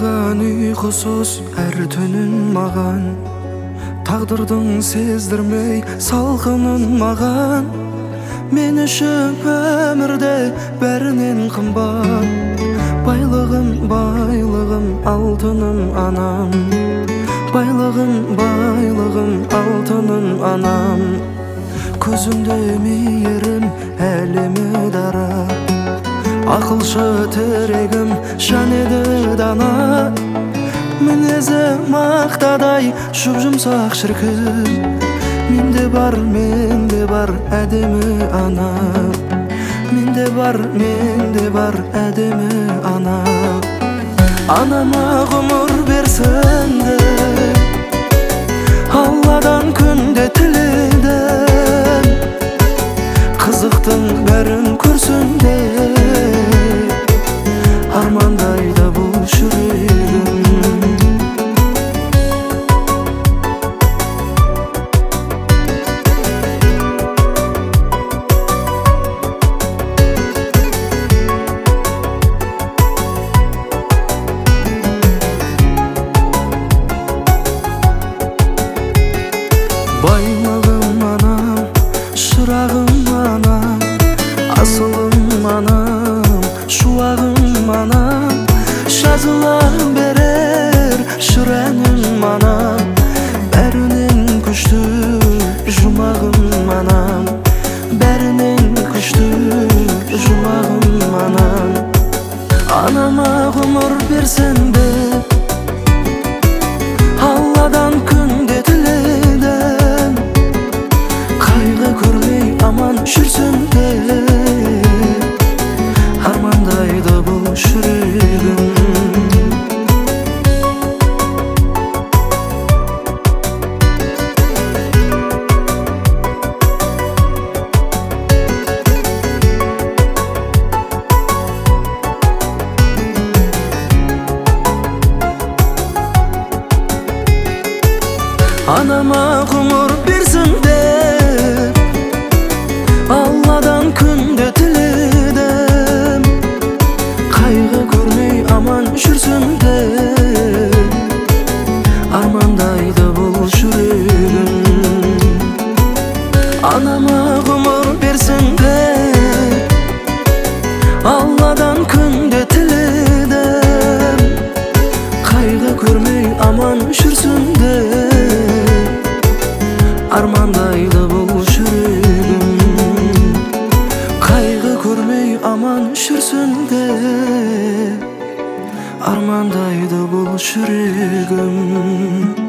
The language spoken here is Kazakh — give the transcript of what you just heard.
Калган уйкусуз ар түнүн маган, тагдырдың сездирмей салкынын маган. Мен үчүн өмүрдө бәринен кымбат, байлыгым, байлыгым, алтыным анам. Байлыгым, байлыгым, алтыным анам. Көзүңдө мейирим, әлеме дара, акылчы терегим, шанеди дана. Мүнөзү мактадай, жумсак ширкин, менде бар әдемі ана. Менде бар әдемі ана. Анама ғұмыр берсін деп Алладан күнде тіледім, қызықтың бәрін көрсін деп армандайды бұл жүрегім. Байлығым анам, шырағым анам, асылым анам, шуағым анам. Жазыла берер шырәнім анам, бәрінен күшті жұмағым анам. Бәрінен күшті жұмағым анам. Анама ғұмыр берсін деп Алладан күнде тіледім, қайғы көрмей аман жүрсін деп армандайды бұл жүрегім. Anama ғұмыр берсін деп Алладан күнде тіледім, қайғы көрмей аман жүрсін деп армандайды бұл жүрегім. Анама ғұмыр берсін деп Алладан күнде тіледім, қайғы көрмей аман жүрсін деп армандайды бұл жүрегім. Қайғы көрмей аман жүрсін деп армандайды бұл жүрегім.